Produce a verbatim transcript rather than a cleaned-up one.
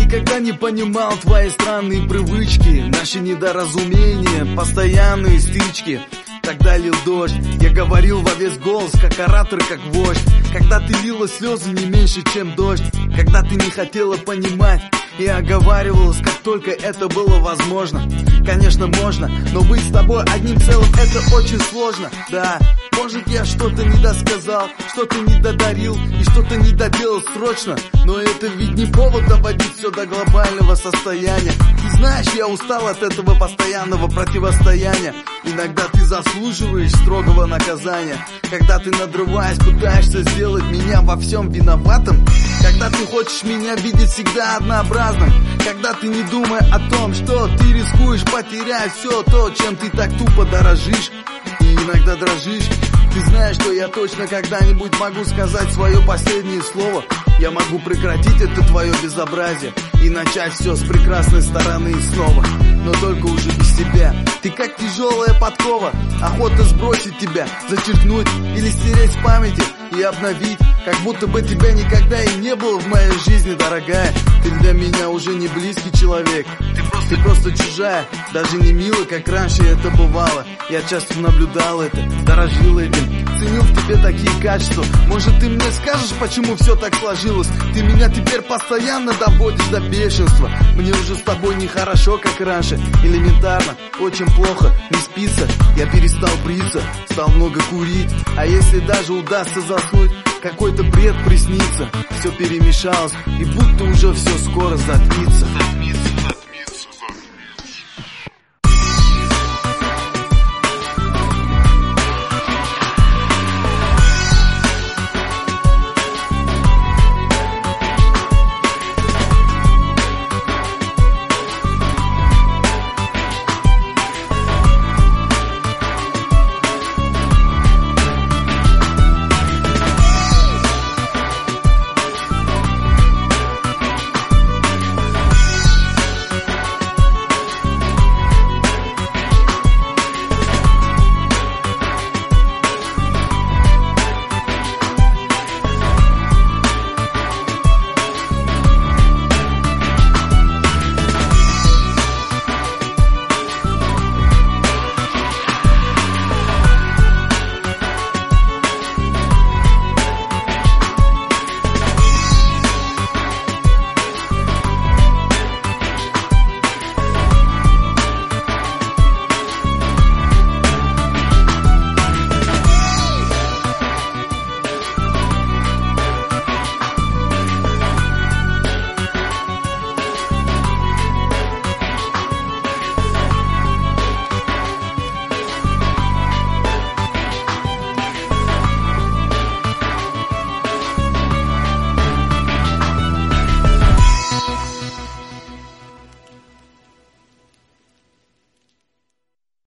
никогда не понимал твои странные привычки, наши недоразумения, постоянные стычки. Тогда лил дождь, я говорил во весь голос, как оратор, как вождь. Когда ты лила слезы не меньше, чем дождь. Когда ты не хотела понимать и оговаривалась, как только это было возможно. Конечно, можно, но быть с тобой одним целым — это очень сложно. Да, может, я что-то не досказал, что-то не додарил и что-то не доделал срочно, но это ведь не повод доводить все до глобального состояния. И знаешь, я устал от этого постоянного противостояния. Иногда ты заслуживаешь строгого наказания, когда ты, надрываясь, пытаешься сделать меня во всем виноватым. Когда ты хочешь меня видеть всегда однообразным. Когда ты, не думая о том, что ты рискуешь потерять все то, чем ты так тупо дорожишь и иногда дрожишь. Ты знаешь, что я точно когда-нибудь могу сказать свое последнее слово. Я могу прекратить это твое безобразие и начать все с прекрасной стороны и снова. Но только уже без тебя. Ты как тяжелая подкова, охота сбросить тебя, зачеркнуть или стереть с памяти и обновить, как будто бы тебя никогда и не было в моей жизни, дорогая. Ты для меня уже не близкий человек, ты просто, ты просто чужая, даже не мило, как раньше это бывало. Я часто наблюдал это, дорожил этим, ценил в тебе такие качества. Может, ты мне скажешь, почему все так сложилось? Ты меня теперь постоянно доводишь до бешенства. Мне уже с тобой нехорошо, как раньше, элементарно, очень плохо, не спится. Я перестал бриться, стал много курить, а если даже удастся заснуть, какой-то бред приснится. Все перемешалось, и будто уже все скоро затмится.